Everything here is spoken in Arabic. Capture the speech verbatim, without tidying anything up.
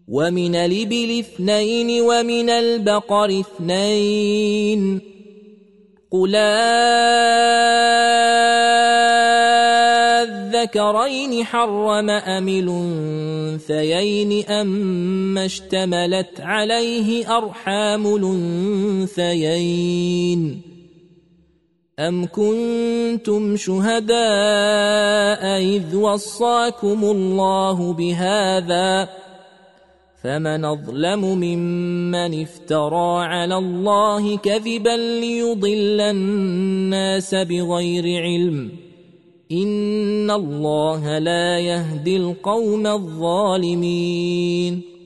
ومن الإبل اثنين ومن البقر اثنين قل الذكرين حرم أم الأنثيين أما اشتملت عليه أرحام الأنثيين أم كنتم شهداء إذ وصاكم الله بهذا فمن أظلم ممن افترى على الله كذبا ليضل الناس بغير علم إن الله لا يهدي القوم الظالمين.